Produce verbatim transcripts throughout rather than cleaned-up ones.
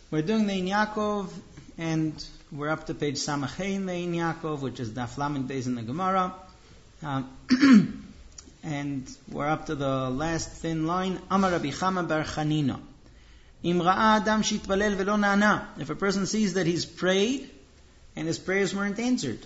We're doing the Ein Yaakov, and we're up to page Samachay in the Ein Yaakov, which is Daf Lamed Beis in the Gemara. Um, and we're up to the last thin line. Amar Rabbi Chama bar Chanina. Im ra'a adam shitpalel velo na'ana. If a person sees that he's prayed and his prayers weren't answered,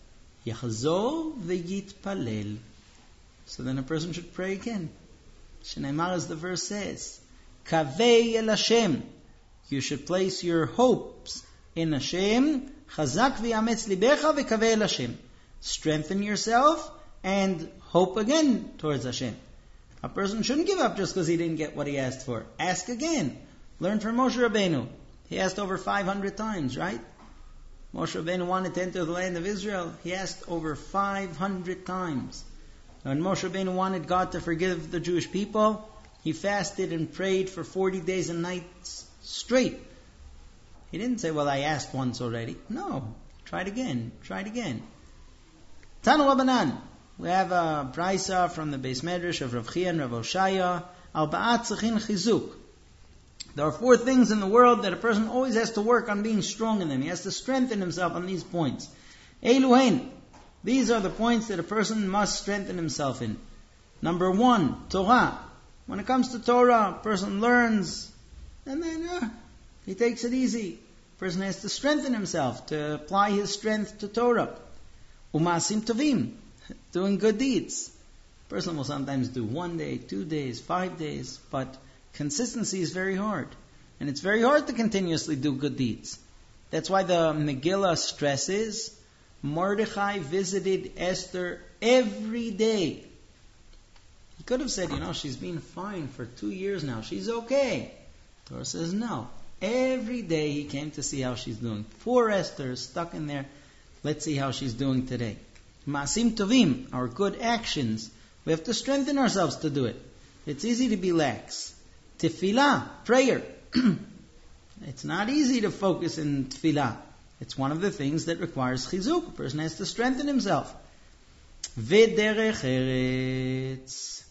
yachzor v'yitpalel. So then a person should pray again. Shneimar, as the verse says, Kavei el Hashem. You should place your hopes in Hashem. Chazak v'yametz libecha v'kavei el Hashem. Strengthen yourself and hope again towards Hashem. A person shouldn't give up just because he didn't get what he asked for. Ask again. Learn from Moshe Rabbeinu. He asked over five hundred times, right? Moshe Rabbeinu wanted to enter the land of Israel. He asked over five hundred times. When Moshe Rabbeinu wanted God to forgive the Jewish people, he fasted and prayed for forty days and nights straight. He didn't say, well, I asked once already. No. Try it again. Try it again. Tanu Rabbanan. We have a brisa from the Beis Medrash of Rav Chia and Rav Oshaya. Arba'at tzichin chizuk. There are four things in the world that a person always has to work on being strong in them. He has to strengthen himself on these points. Eiluhen. These are the points that a person must strengthen himself in. Number one, Torah. When it comes to Torah, a person learns and then uh, he takes it easy. A person has to strengthen himself to apply his strength to Torah. Umasim tovim. Doing good deeds. A person will sometimes do one day, two days, five days, but consistency is very hard. And it's very hard to continuously do good deeds. That's why the Megillah stresses Mordechai visited Esther every day. He could have said, you know, she's been fine for two years now. She's okay. Torah says no. Every day he came to see how she's doing. Poor Esther is stuck in there. Let's see how she's doing today. Ma'asim tovim, our good actions. We have to strengthen ourselves to do it. It's easy to be lax. Tefillah, prayer. It's not easy to focus in tefillah. It's one of the things that requires chizuk. A person has to strengthen himself. V'derech eretz.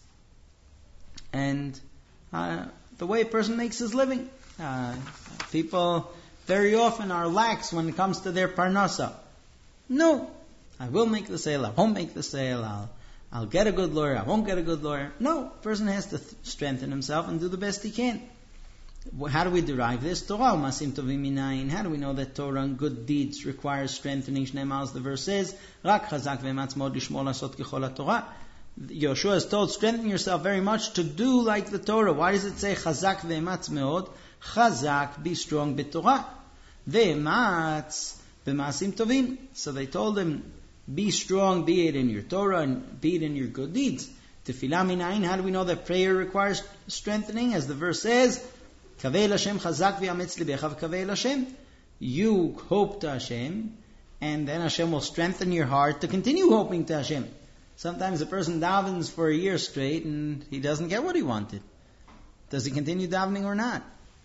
And uh, the way a person makes his living. Uh, people very often are lax when it comes to their parnasa. No, I will make the sale, I won't make the sale, I'll, I'll get a good lawyer, I won't get a good lawyer. No, a person has to th- strengthen himself and do the best he can. How do we derive this? Torah umasim tovim minayin. How do we know that Torah and good deeds require strengthening? Shneimar, as the verse says, Rak chazak ve'ematz mod lishmor lasot kechol haTorah. Yoshua is told, strengthen yourself very much to do like the Torah. Why does it say chazak ve'ematz meod? Chazak, be strong b'Torah. Ve'ematz b'masim tovim. So they told him, be strong, be it in your Torah and be it in your good deeds. Tefillah minayin. How do we know that prayer requires strengthening? As the verse says, Kavei Hashem chazak v'yametz libecha v'kavei Hashem. You hope to Hashem, and then Hashem will strengthen your heart to continue hoping to Hashem. Sometimes a person davens for a year straight and he doesn't get what he wanted. Does he continue davening or not?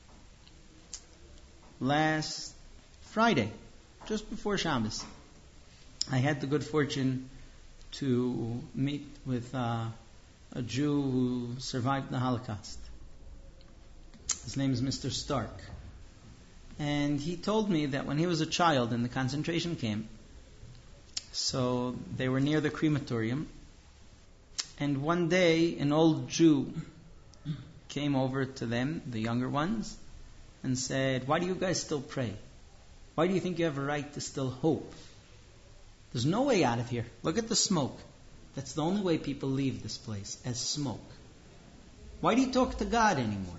Last Friday, just before Shabbos, I had the good fortune to meet with uh, a Jew who survived the Holocaust. His name is Mister Stark. And he told me that when he was a child in the concentration camp, so they were near the crematorium, and one day an old Jew came over to them, the younger ones, and said, why do you guys still pray? Why do you think you have a right to still hope? There's no way out of here. Look at the smoke. That's the only way people leave this place, as smoke. Why do you talk to God anymore?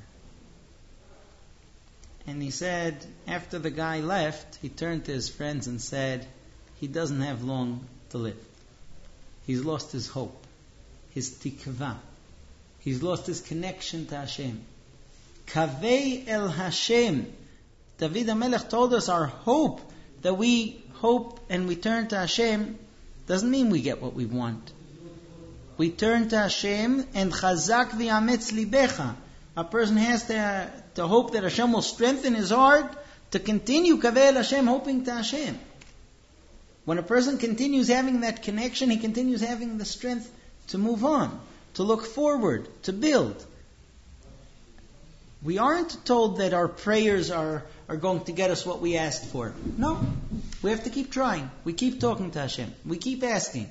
And he said, after the guy left, he turned to his friends and said, he doesn't have long to live. He's lost his hope, his tikvah. He's lost his connection to Hashem. Kavei el Hashem. David HaMelech told us our hope, that we hope and we turn to Hashem, doesn't mean we get what we want. We turn to Hashem and chazak v'yametz libecha. A person has to, to hope that Hashem will strengthen his heart to continue Kavei el Hashem, hoping to Hashem. When a person continues having that connection, he continues having the strength to move on, to look forward, to build. We aren't told that our prayers are, are going to get us what we asked for. No. We have to keep trying. We keep talking to Hashem. We keep asking.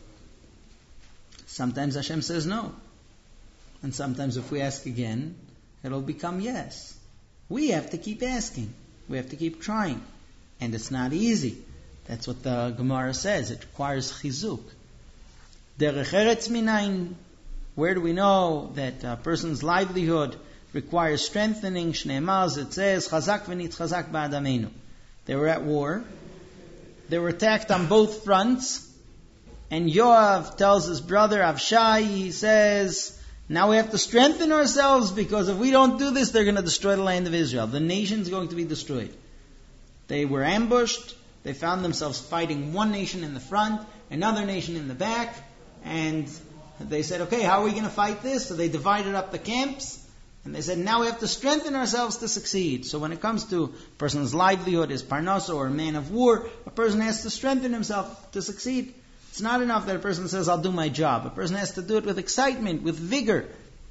Sometimes Hashem says no. And sometimes if we ask again, it'll become yes. We have to keep asking. We have to keep trying. And it's not easy. That's what the Gemara says. It requires chizuk. Derech eretz minayin. Where do we know that a person's livelihood requires strengthening? Shneimaz, it says, chazak v'nit chazak ba'adamenu. They were at war. They were attacked on both fronts. And Yoav tells his brother Avshai, he says, now we have to strengthen ourselves because if we don't do this, they're going to destroy the land of Israel. The nation's going to be destroyed. They were ambushed. They found themselves fighting one nation in the front, another nation in the back, and they said, okay, how are we going to fight this? So they divided up the camps, and they said, now we have to strengthen ourselves to succeed. So when it comes to a person's livelihood, his parnasa, or a man of war, a person has to strengthen himself to succeed. It's not enough that a person says, I'll do my job. A person has to do it with excitement, with vigor.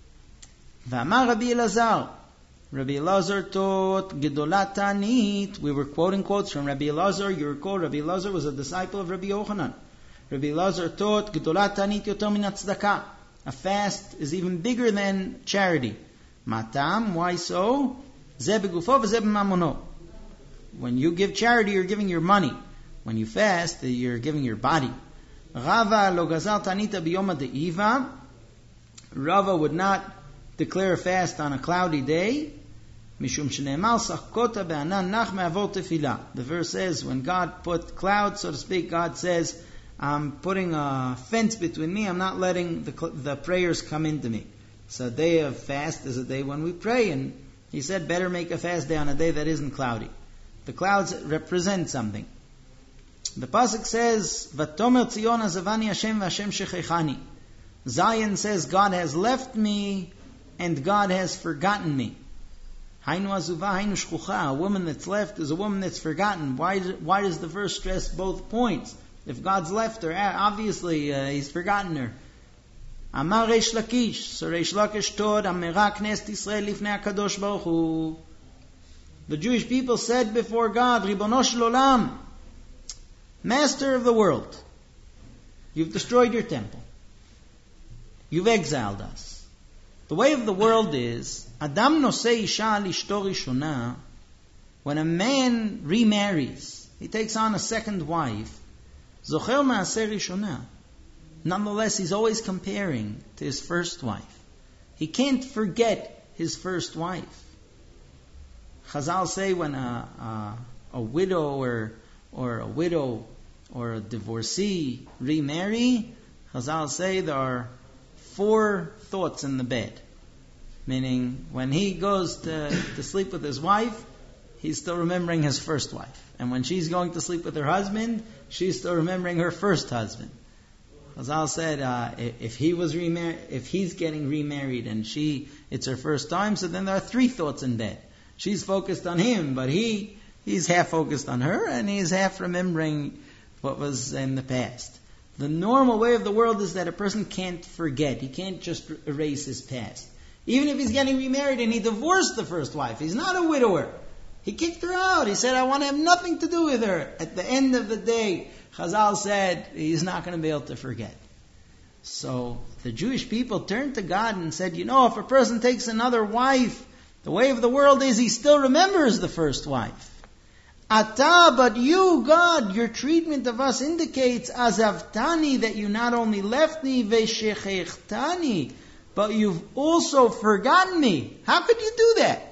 V'amar Rabbi Elazar. Rabbi Elazar taught Gedolat Tanit. We were quoting quotes from Rabbi Elazar. You recall Rabbi Elazar was a disciple of Rabbi Yochanan. Rabbi Elazar taught Gedolat Tanit yoter min tzedakah. A fast is even bigger than charity. Matam, why so? Ze begufo v'ze b'mamono. When you give charity, you're giving your money. When you fast, you're giving your body. Rava lo gazal tanita biyoma de'iva. Rava would not declare a fast on a cloudy day. Mishum shenemal sachkota be'anan nach me'avot tefillah. The verse says, when God put clouds, so to speak, God says, I'm putting a fence between me. I'm not letting the, the prayers come into me. So a day of fast is a day when we pray. And he said, better make a fast day on a day that isn't cloudy. The clouds represent something. The pasuk says, "Vatomer Tzion azavani Hashem v'Hashem shechechani." Zion says, God has left me and God has forgotten me. Hainu azuva, hainu shchucha. A woman that's left is a woman that's forgotten. Why, why does the verse stress both points? If God's left her, obviously uh, He's forgotten her. Amar Reish Lakish. So Reish Lakish taught, Amira Knesset Yisrael lifnei HaKadosh Baruch Hu. The Jewish people said before God, Ribono shel Olam, Master of the world, you've destroyed your temple. You've exiled us. The way of the world is, Adam nosei isha al ishto rishona. When a man remarries, he takes on a second wife. Zocher ma'aseh rishona. Nonetheless, he's always comparing to his first wife. He can't forget his first wife. Chazal say when a, a, a widow or or a widow or a divorcee remarry, Chazal say there are four thoughts in the bed. Meaning, when he goes to, to sleep with his wife, he's still remembering his first wife. And when she's going to sleep with her husband, she's still remembering her first husband. Chazal said, uh, if he was remar- if he's getting remarried and she, it's her first time, so then there are three thoughts in bed. She's focused on him, but he, he's half focused on her, and he's half remembering what was in the past. The normal way of the world is that a person can't forget. He can't just erase his past. Even if he's getting remarried and he divorced the first wife, he's not a widower. He kicked her out. He said, I want to have nothing to do with her. At the end of the day, Chazal said, he's not going to be able to forget. So the Jewish people turned to God and said, you know, if a person takes another wife, the way of the world is he still remembers the first wife. Ata, but you, God, your treatment of us indicates azavtani, that you not only left me, veshechechtani, but you've also forgotten me. How could you do that?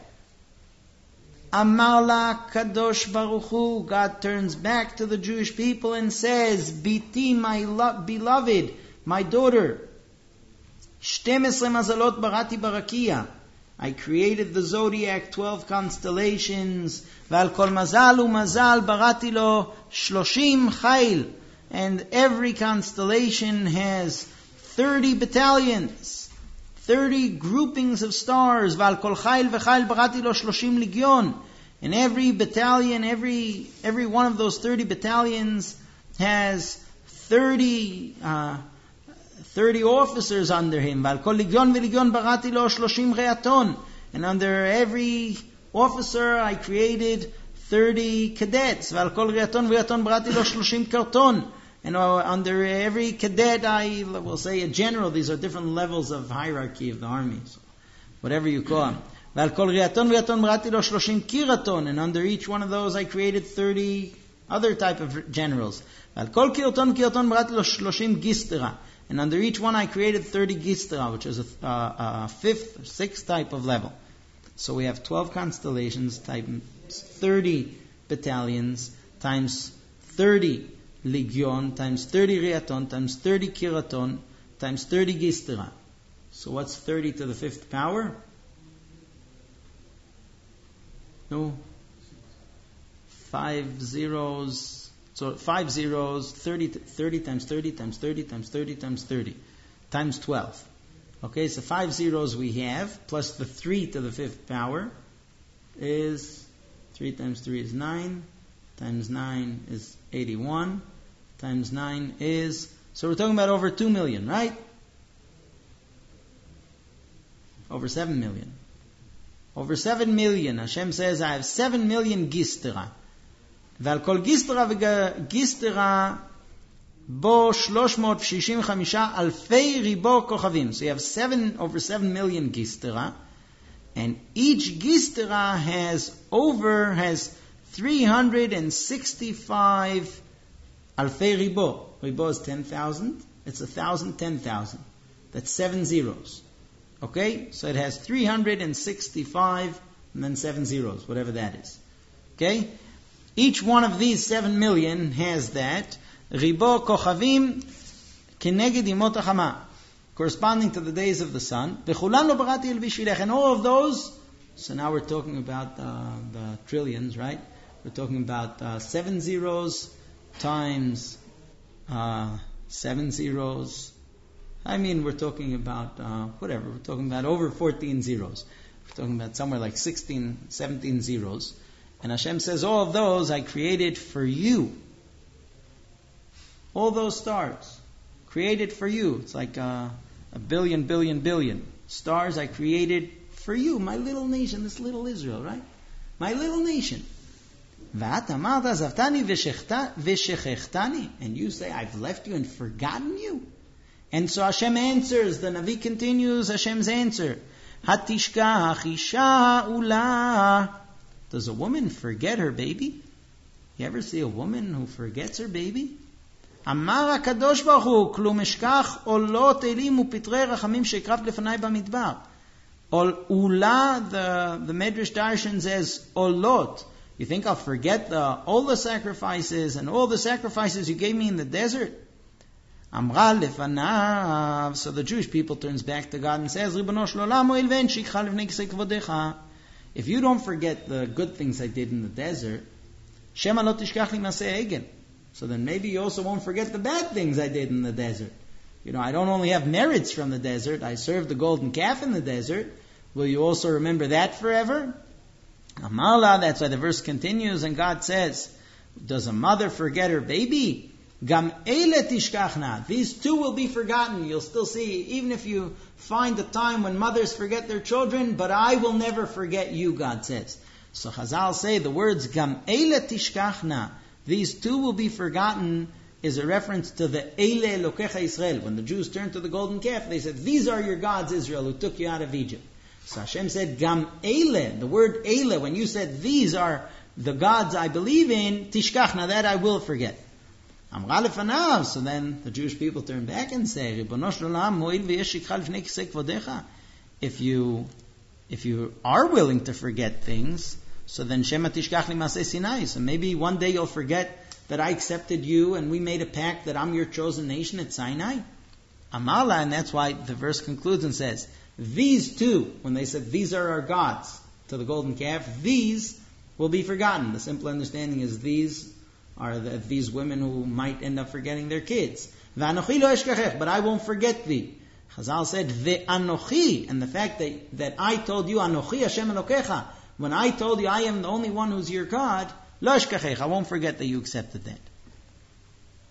Amala Kadosh Baruch Hu, God turns back to the Jewish people and says, Biti, my lo- beloved, my daughter, Shtemesre mazalot barati barakia. I created the zodiac, twelve constellations. Val kol mazal u mazal barati lo shloshim chayil. And every constellation has thirty battalions, thirty groupings of stars. Val kol chayil v'chayil barati lo shloshim ligyon. And every battalion, every every one of those thirty battalions has thirty uh, thirty officers under him. And And under every officer I created thirty cadets. ועל כל ראתון וראתון בראתי לו שלושים קרטון. And under every cadet I will say a general. These are different levels of hierarchy of the army. So whatever you call them. ועל כל ראתון וראתון בראתי לו שלושים קירתון. And under each one of those I created thirty other type of generals. ועל כל קירתון קירתון בראתי לו שלושים גיסטרה. And under each one I created thirty gistra, which is a, a, a fifth or sixth type of level. So we have twelve constellations times thirty battalions times thirty legion times thirty riaton times thirty kiraton times thirty gistra. So what's thirty to the fifth power? No. Five zeros. So five zeros, thirty, thirty times thirty times thirty times thirty times thirty times twelve. Okay, so five zeros we have, plus the three to the fifth power is, three times three is nine, times nine is eighty-one, times nine is, so we're talking about over two million, right? Over seven million. Over seven million. Hashem says, I have seven million gistra. ועל כל גיסטרה וגיסטרה בו שלוש מאות ושישים וחמישה אלפי ריבו כוכבים. So you have seven, over seven million גיסטרה, and each גיסטרה has over, has three hundred sixty-five אלפי ריבו. ריבו is ten thousand. It's a thousand, ten thousand. That's seven zeros. Okay? So it has three hundred sixty-five and then seven zeros, whatever that is. Okay? Each one of these seven million has that. Ribo kochavim keneged imot hachama, corresponding to the days of the sun. V'chulan lo barati el bishvilech. And all of those, so now we're talking about uh, the trillions, right? We're talking about uh, seven zeros times uh, seven zeros. I mean, we're talking about, uh, whatever, we're talking about over fourteen zeros. We're talking about somewhere like sixteen, seventeen zeros. And Hashem says, all of those I created for you. All those stars, created for you. It's like a, a billion, billion, billion stars I created for you, my little nation, this little Israel, right? My little nation. And you say, I've left you and forgotten you. And so Hashem answers, the Navi continues Hashem's answer. Hatishkach isha ula. Does a woman forget her baby? You ever see a woman who forgets her baby? Amar HaKadosh Baruch Hu, klum eshkach olot elim upitre rachamim shekraf lefanai bamidbar. Ula, the, the Medrash Darshan says, olot. You think I'll forget the, all the sacrifices and all the sacrifices you gave me in the desert? Amra lefanav. So the Jewish people turns back to God and says, Ribono shel olam ho'il ve'en shikcha lifnei kisei kvodecha. If you don't forget the good things I did in the desert, Shema lo tishkach li maseh egen. So then maybe you also won't forget the bad things I did in the desert. You know, I don't only have merits from the desert, I served the golden calf in the desert. Will you also remember that forever? Amala, that's why the verse continues, and God says, does a mother forget her baby? Gam eile tishkachna. These two will be forgotten. You'll still see, even if you find a time when mothers forget their children, but I will never forget you, God says. So Chazal say the words Gam eile tishkachna, these two will be forgotten, is a reference to the Eile Elokecha Israel. When the Jews turned to the golden calf, they said, these are your gods, Israel, who took you out of Egypt. So Hashem said, Gam eile, the word eile, when you said these are the gods I believe in, tishkachna, that I will forget. Amra lefanav. So then the Jewish people turn back and say, Ribono shel olam ho'il ve'yesh shikcha lifnei kisei kvodecha. If you, if you are willing to forget things, so then Shema tishkach li maseh Sinai. So maybe one day you'll forget that I accepted you and we made a pact that I'm your chosen nation at Sinai. Amala, and that's why the verse concludes and says, these two, when they said these are our gods to the golden calf, these will be forgotten. The simple understanding is these are the, these women who might end up forgetting their kids. V'anochi lo eshkachech, but I won't forget thee. Chazal said, ve'anochi, and the fact that, that I told you, anochi Hashem Elokecha, when I told you I am the only one who's your God, lo eshkachech, I won't forget that you accepted that.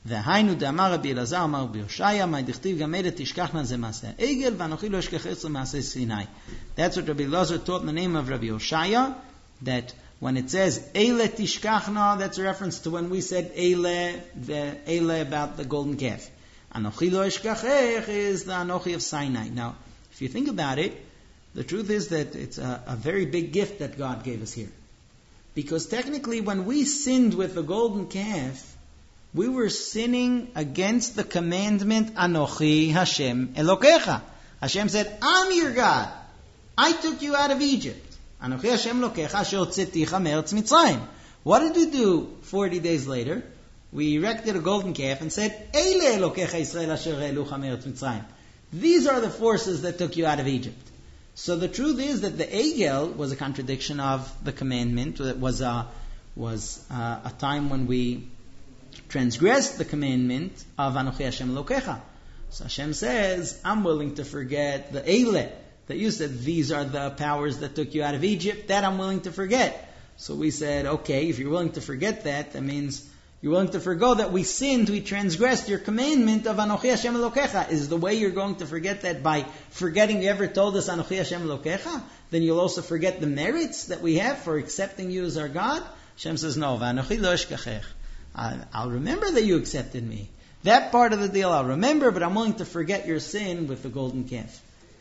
והיינו דאמר רבי אלעזר אמר רבי יושעיה, מה דכתיב גמד תשכחנה זה מעשה העגל, ואנוכי לא אשכח אצל מעשה סיני. That's what Rabbi Elazar taught in the name of Rabbi Yoshaya, that when it says Eile tishkachna, that's a reference to when we said Eile, the Eile about the golden calf. Anochi lo eshkachech is the Anochi of Sinai. Now, if you think about it, the truth is that it's a, a very big gift that God gave us here. Because technically when we sinned with the golden calf, we were sinning against the commandment Anochi Hashem Elokecha. Hashem said, I'm your God. I took you out of Egypt. Anochi Hashem Elokecha asher hotzeticha me'eretz Mitzrayim. What did we do forty days later? We erected a golden calf and said, Eile Elokecha Yisrael asher elucha me'eretz Mitzrayim. These are the forces that took you out of Egypt. So the truth is that the Egel was a contradiction of the commandment. It was a, was a, a time when we transgressed the commandment of Anochi Hashem Elokecha. So Hashem says, I'm willing to forget the Eile, that you said these are the powers that took you out of Egypt, that I'm willing to forget. So we said, okay, if you're willing to forget that, that means you're willing to forgo that we sinned, we transgressed your commandment of Anochi Hashem Elokecha. Is the way you're going to forget that by forgetting you ever told us Anochi Hashem Elokecha? Then you'll also forget the merits that we have for accepting you as our God? Hashem says, no, V'anochi lo eshkachech. I'll remember that you accepted me. That part of the deal I'll remember, but I'm willing to forget your sin with the golden calf.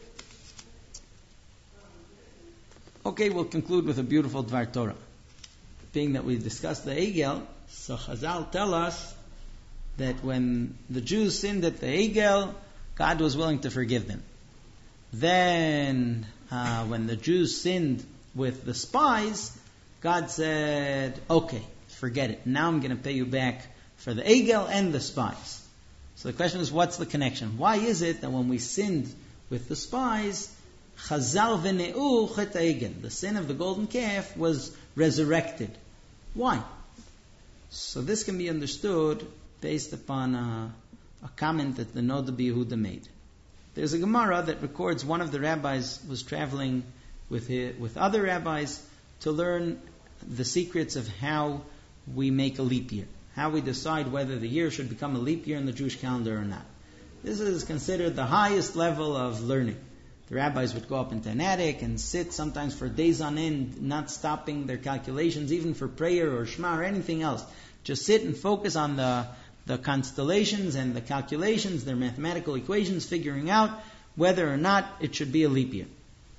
Okay, we'll conclude with a beautiful Dvar Torah. Being that we discussed the Egel, so Chazal tell us that when the Jews sinned at the Egel, God was willing to forgive them. Then, uh, when the Jews sinned with the spies, God said, okay, forget it. Now I'm going to pay you back for the Egel and the spies. So the question is, what's the connection? Why is it that when we sinned with the spies, Chazal v'ne'u chet ha'egel, the sin of the golden calf, was resurrected? Why? So this can be understood based upon a, a comment that the Noda B'Yehuda made. There's a Gemara that records one of the rabbis was traveling with his, with other rabbis to learn the secrets of how we make a leap year, how we decide whether the year should become a leap year in the Jewish calendar or not. This is considered the highest level of learning. The rabbis would go up into an attic and sit sometimes for days on end, not stopping their calculations, even for prayer or Shema or anything else. Just sit and focus on the, the constellations and the calculations, their mathematical equations, figuring out whether or not it should be a leap year.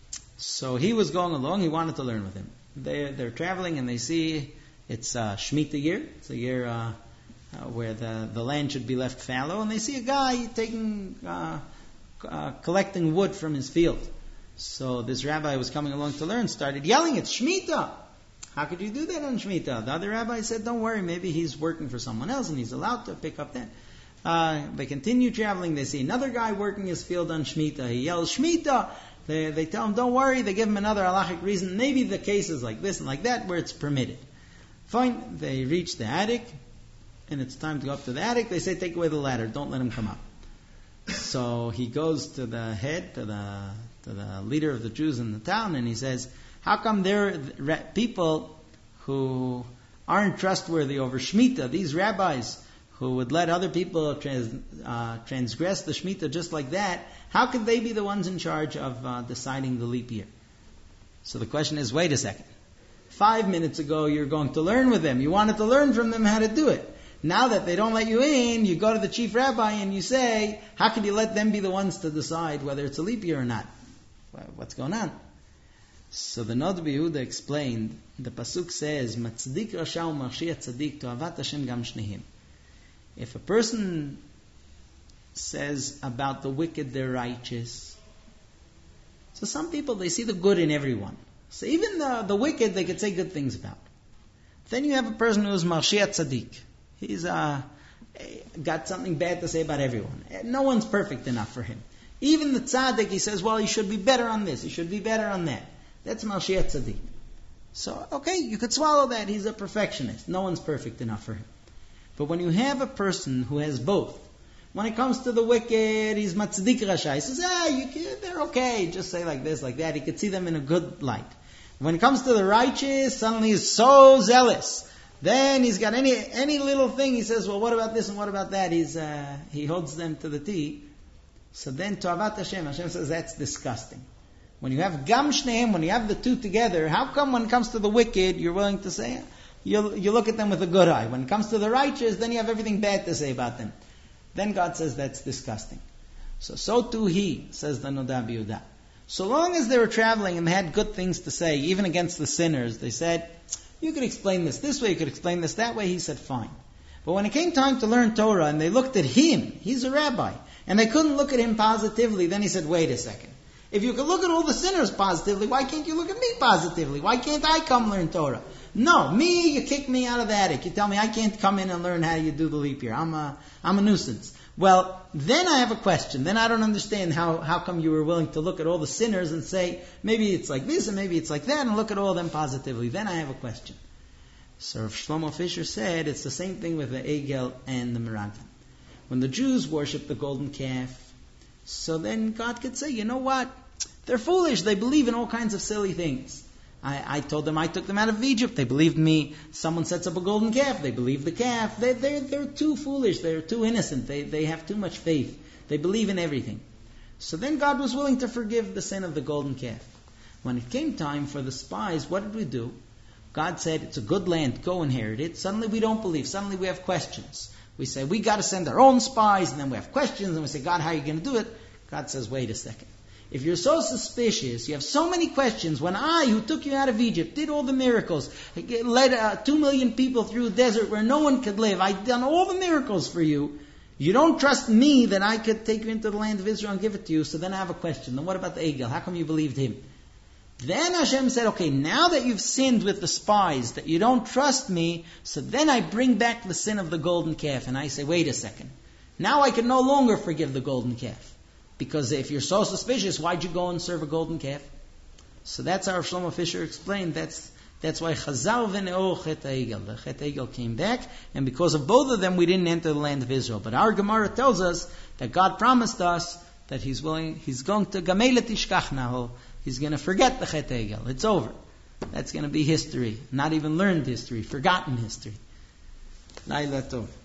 So he was going along, he wanted to learn with him. They're, they're traveling and they see it's a Shemitah year. It's a year uh, uh, where the, the land should be left fallow. And they see a guy taking... Uh, Uh, collecting wood from his field. So this rabbi was coming along to learn, started yelling, it's Shemitah! How could you do that on Shemitah? The other rabbi said, don't worry, maybe he's working for someone else and he's allowed to pick up that. Uh, they continue traveling, they see another guy working his field on Shemitah. He yells, Shemitah! They, they tell him, don't worry, they give him another halachic reason. Maybe the case is like this and like that where it's permitted. Fine, they reach the attic, and it's time to go up to the attic. They say, take away the ladder, don't let him come up. So he goes to the head, to the to the leader of the Jews in the town, and he says, how come there are people who aren't trustworthy over Shemitah, these rabbis who would let other people trans, uh, transgress the Shemitah just like that, how could they be the ones in charge of uh, deciding the leap year? So the question is, wait a second. Five minutes ago you're going to learn with them. You wanted to learn from them how to do it. Now that they don't let you in, you go to the chief rabbi and you say, how can you let them be the ones to decide whether it's a leap year or not? What's going on? So the Noda B'Yehuda explained, the Pasuk says, Matzdik Rasha u'Marshia Tzadik To'avat Hashem Gam Shnehim. If a person says about the wicked they're righteous, so some people, they see the good in everyone. So even the, the wicked, they could say good things about. Then you have a person who's Marshia Tzadik. He's uh, got something bad to say about everyone. No one's perfect enough for him. Even the tzaddik, he says, well, he should be better on this, he should be better on that. That's Malshiyat Tzaddik. So, okay, you could swallow that. He's a perfectionist. No one's perfect enough for him. But when you have a person who has both, when it comes to the wicked, he's Matzdik Rasha. He says, ah, you can, they're okay. Just say like this, like that. He could see them in a good light. When it comes to the righteous, suddenly he's so zealous Then he's got any any little thing, he says, well, what about this and what about that? He's uh, He holds them to the T. So then, To'avat Hashem, Hashem says, that's disgusting. When you have Gam Shneim, when you have the two together, how come when it comes to the wicked, you're willing to say, you you look at them with a good eye. When it comes to the righteous, then you have everything bad to say about them. Then God says, that's disgusting. So, so too he, says the Nodab Yehuda. So long as they were traveling and they had good things to say, even against the sinners, they said, you could explain this this way, you could explain this that way. He said, fine. But when it came time to learn Torah and they looked at him, he's a rabbi, and they couldn't look at him positively, then he said, wait a second. If you could look at all the sinners positively, why can't you look at me positively? Why can't I come learn Torah? No, me, you kick me out of the attic. You tell me I can't come in and learn how you do the leap year. I'm a, I'm a nuisance. Well, then I have a question. Then I don't understand how, how come you were willing to look at all the sinners and say, maybe it's like this and maybe it's like that, and look at all of them positively. Then I have a question. So Rav Shlomo Fisher said it's the same thing with the Egel and the Meraglim. When the Jews worship the golden calf, so then God could say, you know what? They're foolish. They believe in all kinds of silly things. I, I told them I took them out of Egypt. They believed me. Someone sets up a golden calf. They believe the calf. They, they're, they're too foolish. They're too innocent. They, they have too much faith. They believe in everything. So then God was willing to forgive the sin of the golden calf. When it came time for the spies, what did we do? God said, it's a good land. Go inherit it. Suddenly we don't believe. Suddenly we have questions. We say, we got to send our own spies. And then we have questions. And we say, God, how are you going to do it? God says, wait a second. If you're so suspicious, you have so many questions, when I, who took you out of Egypt, did all the miracles, led uh, two million people through a desert where no one could live, I've done all the miracles for you, you don't trust me that I could take you into the land of Israel and give it to you, so then I have a question. Then what about the Egel? How come you believed him? Then Hashem said, okay, now that you've sinned with the spies, that you don't trust me, so then I bring back the sin of the golden calf. And I say, wait a second. Now I can no longer forgive the golden calf. Because if you're so suspicious, why'd you go and serve a golden calf? So that's how Shlomo Fisher explained. That's that's why Chazal v'ne'or Chet HaEgel. The Chet HaEgel came back, and because of both of them, we didn't enter the land of Israel. But our Gemara tells us that God promised us that He's willing, He's going to Gamei Letishkachna. He's going to forget the Chet HaEgel. It's over. That's going to be history. Not even learned history, forgotten history. Laila Tov.